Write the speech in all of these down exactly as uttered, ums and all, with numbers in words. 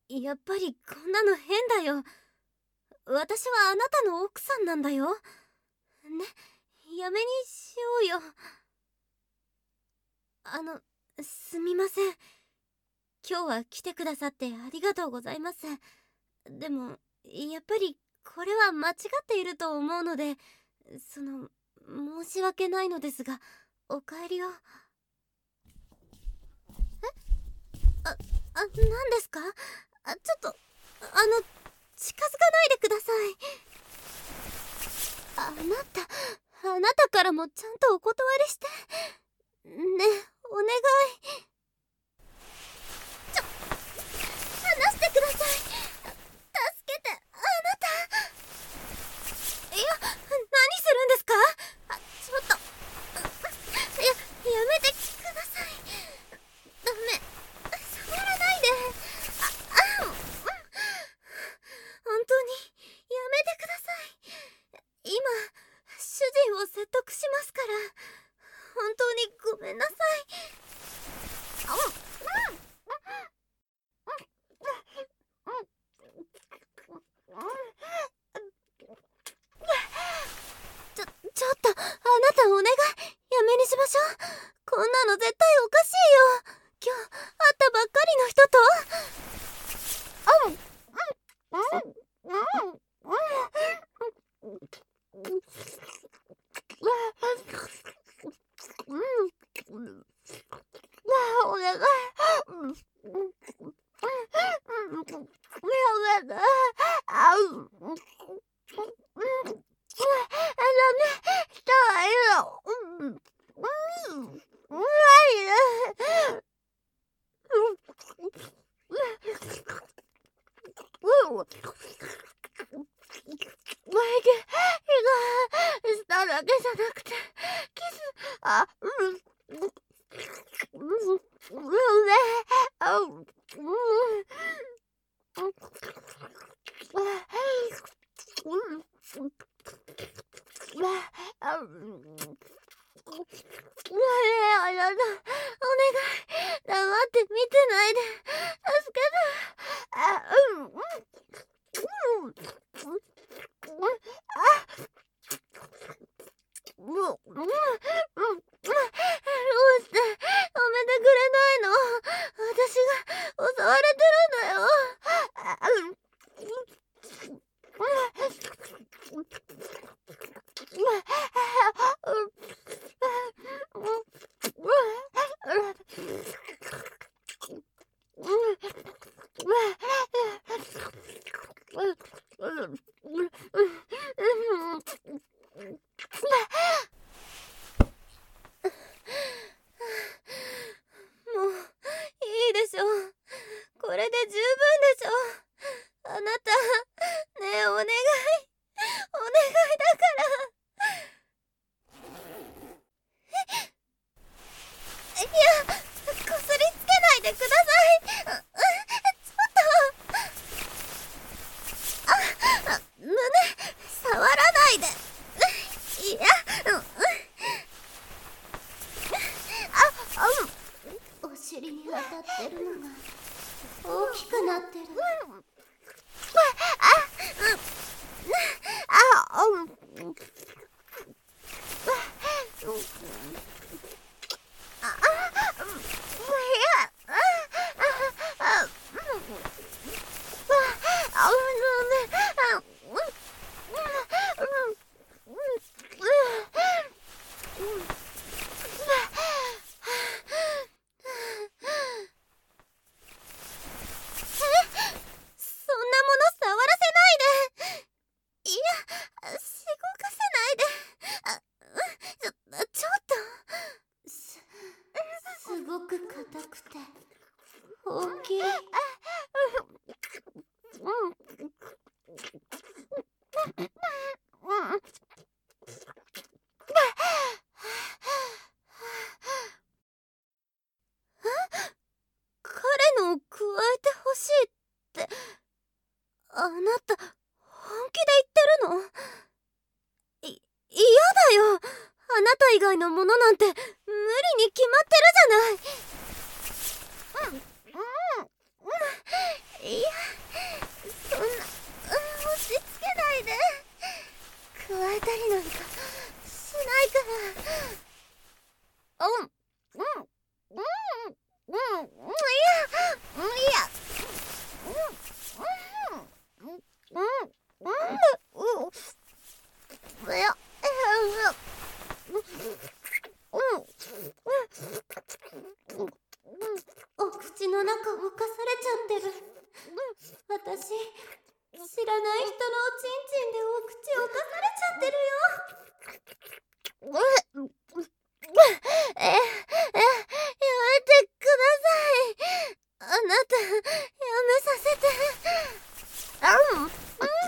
やっぱりこんなの変だよ。私はあなたの奥さんなんだよ。ね、やめにしようよ。あの、すみません。今日は来てくださってありがとうございます。でも、やっぱりこれは間違っていると思うので、その、申し訳ないのですが、お帰りを。え？あ、あ、何ですか？あ、ちょっと、あの、近づかないでください。あなた、あなたからもちゃんとお断りして。ね、お願い。ちょ、離してください。助けて、あなた。いや、何するんですか？あ、ちょっと。や、やめてください。ダメ。触らないで。あ、あ、うん。本当に、やめてください。今、主人を説得しますから。本当にごめんなさい。あ、うん。ちょ、ちょっと、あなたお願い。やめにしましょう。こんなの絶対おかしいよ。今日、会ったばっかりの人と。うん。うん。うん。うん。お願い。うん。やめて。あ、うん。したらいいよ。うん。うん。ないね。うん。眉毛、ひがしただけじゃなくて、キス、あ、うん。うん。うんね。あ、うん。あ、うん。あなた、お願い。黙って見てないで。助けて。あ、うん。うん。うん。あ、もう、うん。うん。どうして止めてくれないの？私が襲われてるんだよ。あ、うん。もういいでしょ。これで十分でしょ。あなた、ねえ、お願い。お願いだから。いや、こすりつけないでください。う、う、ちょっと。あ、あ、胸、触らないで。いや、うん、うん。あ、うん。お尻に当たってるのが大きくなってる。あ、うん。あ、うん。すごく硬くて大きい。彼の加えてほしいって、あなた本気で言ってるの？い、嫌だよ。あなた以外のものなんて無理に決まってるじゃない。うん、うん、うん。いや。 私知らない人のおちんちんでお口を犯されちゃってるよ。え、え、やめてください。あなた、やめさせて。あん、うん、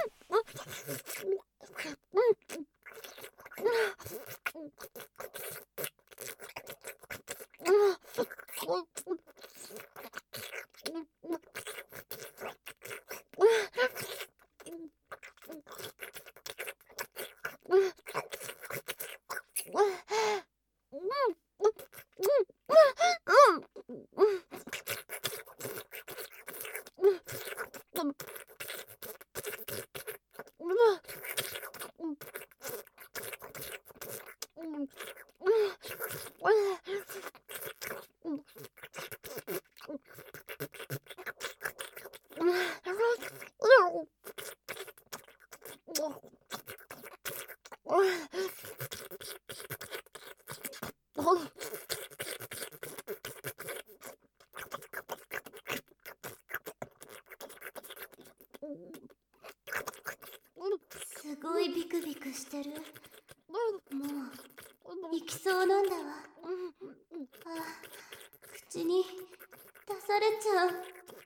すごいビクビクしてる。もう行きそうなんだわ。あ、口に出されちゃう。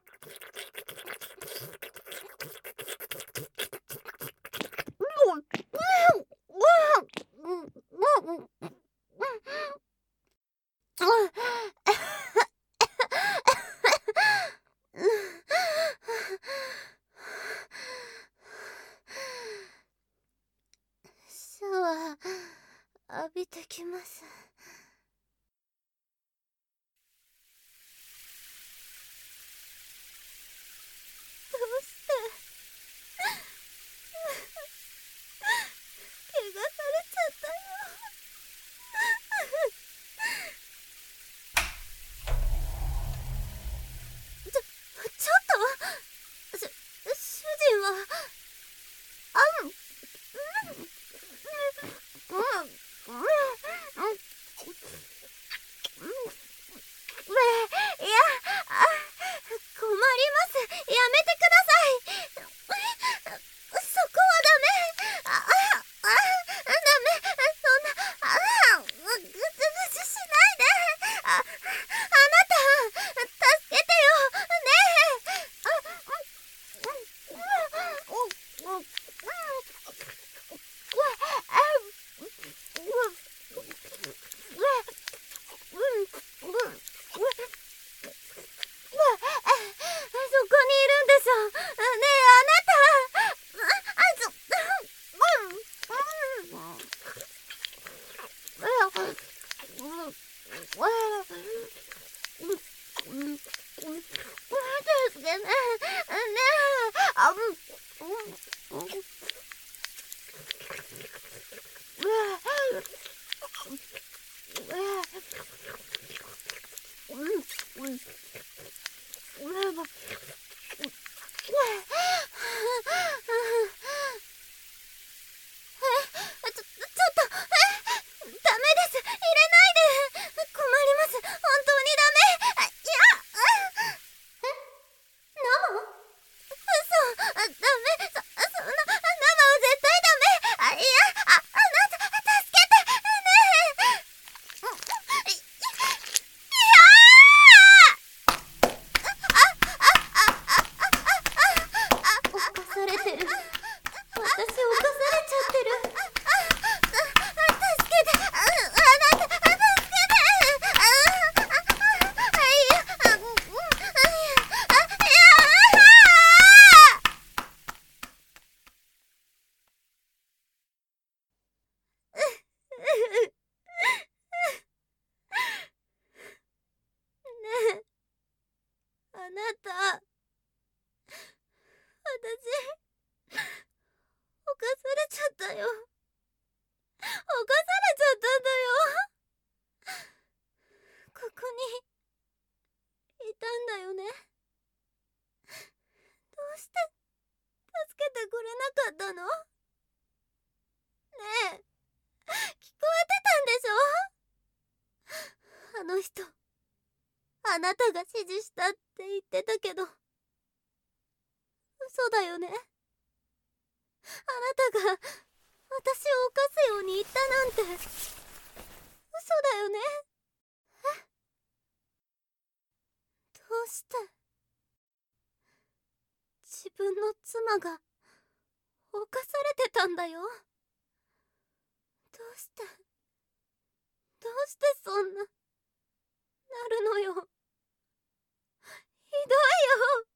シャワー浴びてきます。どうして怪我されちゃったよ。ちょ、ちょっとし、主人はあん、うん、うん、うん、うん、いや、あ、困ります。やめてください。そこはダメ。あ、あ、あ、ダメ。そんな、あ、ぐずぐずしないで。あ、あなた、助けてよ。ねえ。あ、うん、うん、うん、うん、そこにいるんでしょ。ねえ、あなた。あ、あ、ちょ、うん、うん、助けて。ねえ、あ、うん、うん、ちょ、ちょっと、え、ダメです。入れないで。困ります。本当にダメ。あ、いや、え、生？嘘。あ、ダメ。そ、そんな、生は絶対ダメ。あ、いや、あ、あなた、助けて。ねえ。い、いやー！犯されてる。私、犯されちゃってる。助けて。あ、あなた、助けて。あ、あ、いや、あ、うん、あ、いや、ねえ、あなた、私、犯されちゃったよ。犯されちゃったんだよ。ここにいたんだよね。どうして助けてくれなかったの？ねえ、聞こえてたんでしょ？あの人、あなたが指示したって言ってたけど、嘘嘘だよね。あなたが私を犯すように言ったなんて嘘だよね。え、どうして。自分の妻が犯されてたんだよ。どうしてどうしてそんななるのよ。ひどいよ。